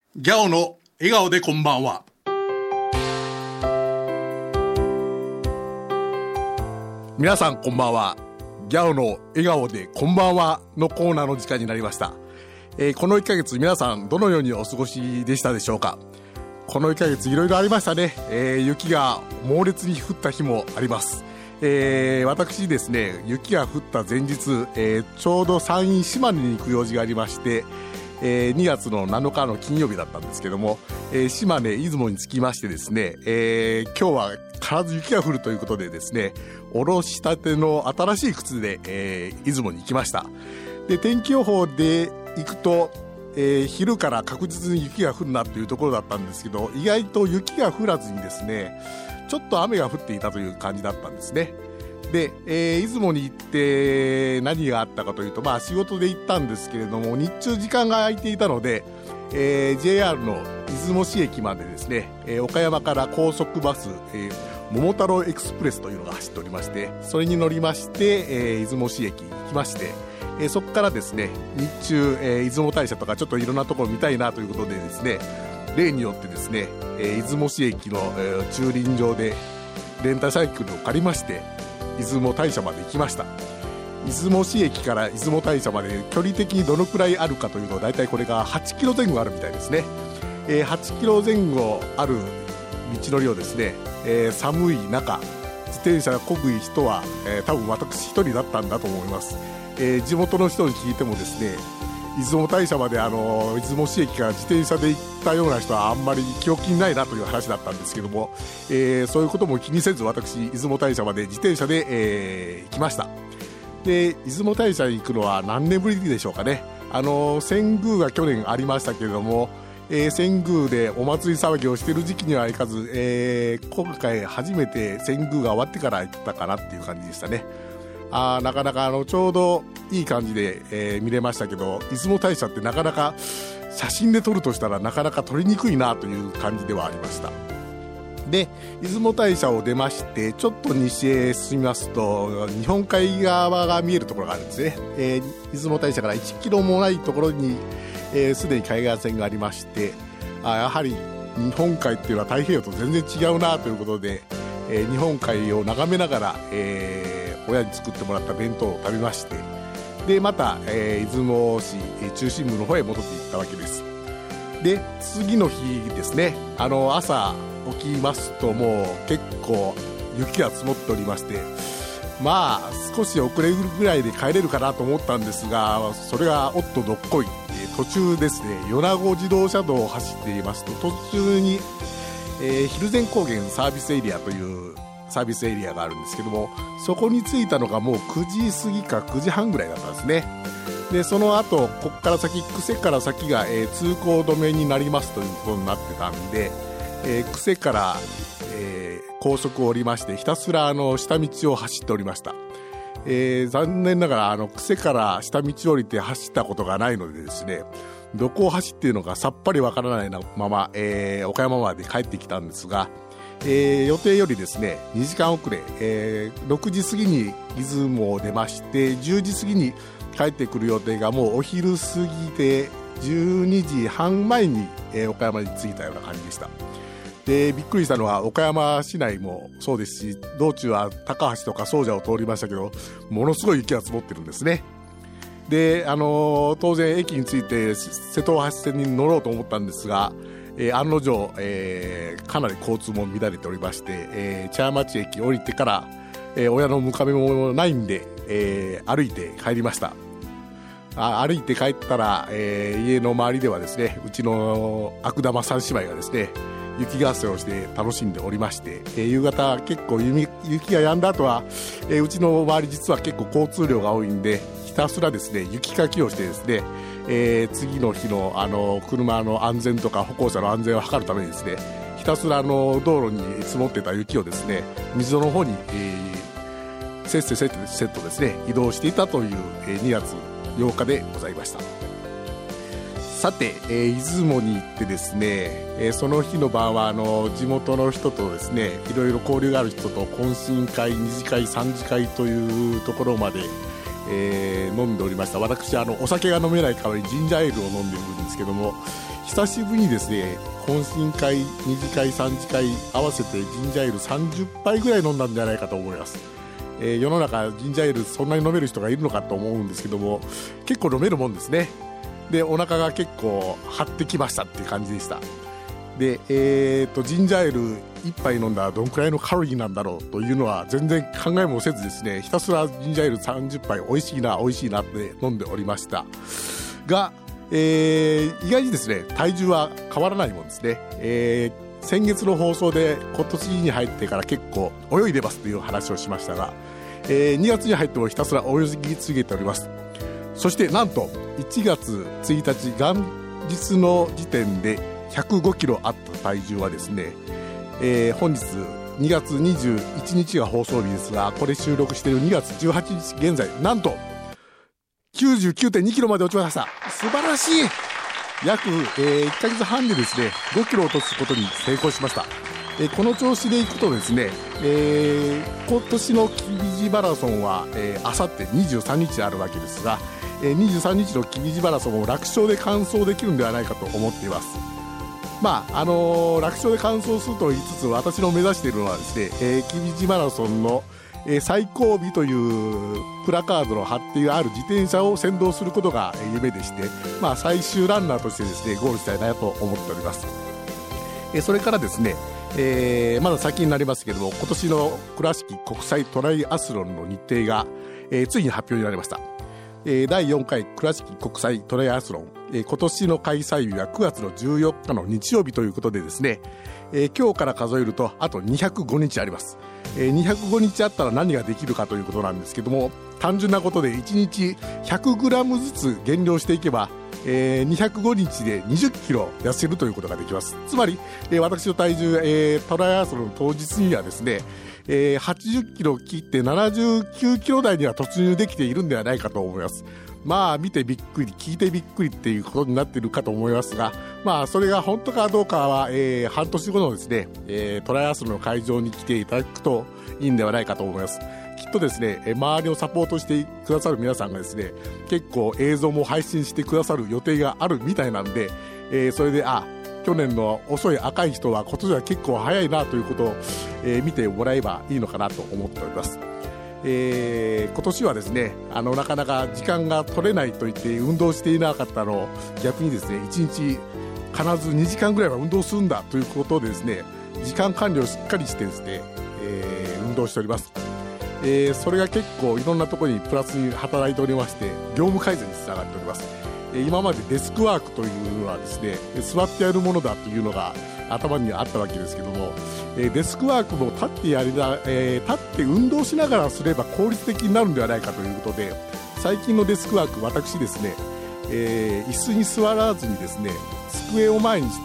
ギャオの笑顔でこんばんは。皆さんこんばんは。ギャオの笑顔でこんばんはのコーナーの時間になりました。この1ヶ月皆さんどのようにお過ごしでしたでしょうか。この1ヶ月いろいろありましたね。雪が猛烈に降った日もあります。私ですね、雪が降った前日、ちょうど山陰島根に行く用事がありまして、2月の7日の金曜日だったんですけども、島根出雲に着きましてですね、今日は必ず雪が降るということでですね、おろしたての新しい靴で、出雲に行きました。で、天気予報で行くと、昼から確実に雪が降るなというところだったんですけど、意外と雪が降らずにですね、ちょっと雨が降っていたという感じだったんですね。で、出雲に行って何があったかというと、仕事で行ったんですけれども、日中時間が空いていたので、JR の出雲市駅までですね、岡山から高速バス、桃太郎エクスプレスというのが走っておりまして、それに乗りまして、出雲市駅に行きまして、そこからですね、日中、出雲大社とかちょっといろんなところ見たいなということでですね、例によってですね、出雲市駅の、駐輪場でレンタサイクルを借りまして出雲大社まで行きました。出雲市駅から出雲大社まで距離的にどのくらいあるかというと、だいたいこれが8キロ前後あるみたいですね。8キロ前後ある道のりをですね、寒い中自転車こぐ人は、多分私一人だったんだと思います。地元の人に聞いてもですね、出雲大社まで出雲市駅から自転車で行ったような人はあんまり記憶にないなという話だったんですけども、そういうことも気にせず私出雲大社まで自転車で、行きました。で、出雲大社に行くのは何年ぶりでしょうかね。遷宮が去年ありましたけれども、遷宮でお祭り騒ぎをしている時期にはいかず、今回初めて遷宮が終わってから行ったかなっていう感じでしたね。なかなかちょうどいい感じで、見れましたけど、出雲大社ってなかなか写真で撮るとしたらなかなか撮りにくいなという感じではありました。で、出雲大社を出ましてちょっと西へ進みますと日本海側が見えるところがあるんですね。出雲大社から1キロもないところにすでに海岸線がありまして、やはり日本海っていうのは太平洋と全然違うなということで、日本海を眺めながら、親に作ってもらった弁当を食べまして、でまた、出雲市中心部の方へ戻っていったわけです。で、次の日ですね、朝起きますともう結構雪が積もっておりまして、少し遅れるぐらいで帰れるかなと思ったんですが、それがおっとどっこい、途中ですね、米子自動車道を走っていますと途中に、蒜山高原サービスエリアというサービスエリアがあるんですけども、そこに着いたのがもう9時過ぎか9時半ぐらいだったんですね。で、その後ここから先、久世から先が、通行止めになりますということになってたんで、久世から、高速を降りましてひたすら下道を走っておりました。残念ながら久世から下道を降りて走ったことがないのでですね、どこを走っているのかさっぱりわからないまま、岡山まで帰ってきたんですが、予定よりですね2時間遅れ、6時過ぎに出雲を出まして10時過ぎに帰ってくる予定がもうお昼過ぎで12時半前に、岡山に着いたような感じでした。で、びっくりしたのは岡山市内もそうですし、道中は高橋とか総社を通りましたけど、ものすごい雪が積もってるんですね。で、当然駅に着いて瀬戸大橋線に乗ろうと思ったんですが、案の定、かなり交通も乱れておりまして、茶屋町駅降りてから、親の迎えもないんで、歩いて帰りました。歩いて帰ったら、家の周りではですね、うちの悪玉三姉妹がですね雪合戦をして楽しんでおりまして、夕方結構雪が止んだ後は、うちの周り実は結構交通量が多いんで、ひたすらですね雪かきをしてですね、次の日の車の安全とか歩行者の安全を図るためにですね、ひたすら道路に積もってた雪をですね溝の方に、せっせとですね移動していたという、2月8日でございました。さて、出雲に行ってですね、その日の晩は地元の人とですねいろいろ交流がある人と懇親会、二次会、三次会というところまで、 飲んでおりました。私お酒が飲めない代わりにジンジャーエールを飲んでいるんですけども、久しぶりにですね懇親会2次会3次会合わせてジンジャーエール30杯ぐらい飲んだんじゃないかと思います。世の中ジンジャーエールそんなに飲める人がいるのかと思うんですけども、結構飲めるもんですね。でお腹が結構張ってきましたっていう感じでした。でジンジャーエール1杯飲んだらどんくらいのカロリーなんだろうというのは全然考えもせずですね、ひたすらジンジャーエール30杯美味しいな美味しいなって飲んでおりましたが、意外にですね体重は変わらないもんですね。先月の放送で今年に入ってから結構泳いでますという話をしましたが、2月に入ってもひたすら泳ぎ続けております。そしてなんと1月1日元日の時点で105キロあった体重はですね、本日2月21日が放送日ですが、これ収録している2月18日現在なんと 99.2 キロまで落ちました。素晴らしい。約、1ヶ月半でですね5キロ落とすことに成功しました。この調子でいくとですね、今年のキビジマラソンはあさって23日あるわけですが、23日のキビジマラソンを楽勝で完走できるんではないかと思っています。楽勝で完走すると言いつつ、私の目指しているのはですね、キビジマラソンの、最後尾というプラカードの貼ってある自転車を先導することが夢でして、最終ランナーとしてですねゴールしたいなと思っております。それからですね、まだ先になりますけれども、今年の倉敷国際トライアスロンの日程が、ついに発表になりました。第4回倉敷国際トライアスロン、今年の開催日は9月の14日の日曜日ということでですね、今日から数えるとあと205日あります。205日あったら何ができるかということなんですけども、単純なことで1日 100g ずつ減量していけば、205日で20キロ痩せるということができます。つまり、私の体重、トライアスロンの当日にはですね、80キロ切って79キロ台には突入できているんではないかと思います。見てびっくり聞いてびっくりっていうことになっているかと思いますが、それが本当かどうかは、半年後のですね、トライアスロンの会場に来ていただくといいんではないかと思います。きっとですね、周りをサポートしてくださる皆さんがですね、結構映像も配信してくださる予定があるみたいなんで、それで去年の遅い赤い人は今年は結構早いなということを、見てもらえばいいのかなと思っております。今年はですねなかなか時間が取れないと言って運動していなかったのを逆にですね1日必ず2時間ぐらいは運動するんだということでですね、時間管理をしっかりしてですね、運動しております。それが結構いろんなところにプラスに働いておりまして、業務改善につながっております。今までデスクワークというのはですね座ってやるものだというのが頭にあったわけですけども、デスクワークも立って運動しながらすれば効率的になるんではないかということで、最近のデスクワーク、私ですね、椅子に座らずにですね机を前にして、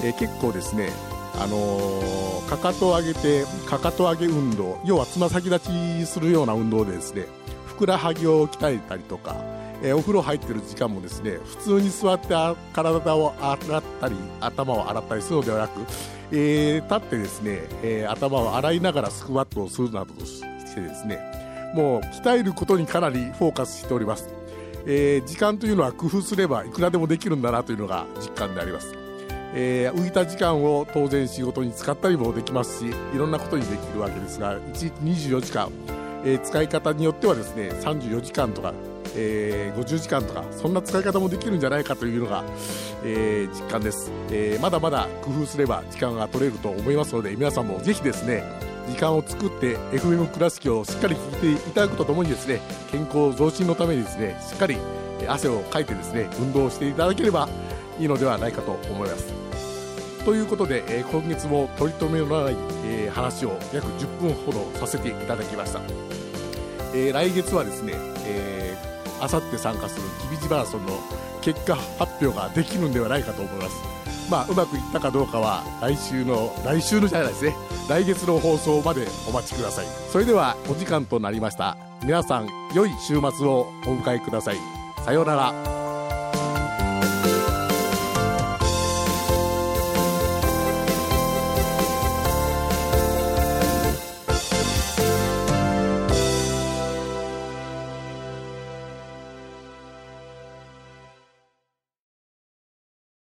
結構ですねかかとを上げてかかと上げ運動、要はつま先立ちするような運動でですねふくらはぎを鍛えたりとか、お風呂入ってる時間もですね普通に座って体を洗ったり頭を洗ったりするのではなく、立ってですね、頭を洗いながらスクワットをするなどとしてですね、もう鍛えることにかなりフォーカスしております。時間というのは工夫すればいくらでもできるんだなというのが実感であります。浮いた時間を当然仕事に使ったりもできますし、いろんなことにできるわけですが、1日24時間、使い方によってはですね34時間とか、50時間とかそんな使い方もできるんじゃないかというのが、実感です。まだまだ工夫すれば時間が取れると思いますので、皆さんもぜひですね時間を作って FM 倉敷をしっかり聞いていただくとともにですね、健康増進のためにですねしっかり汗をかいてですね運動していただければいいのではないかと思います。ということで、今月も取り留めのない、話を約10分ほどさせていただきました。来月はですね、あさって参加するキビジマラソンの結果発表ができるんではないかと思います。うまくいったかどうかは来週のじゃないですね、来月の放送までお待ちください。それではお時間となりました。皆さん良い週末をお迎えください。さようなら。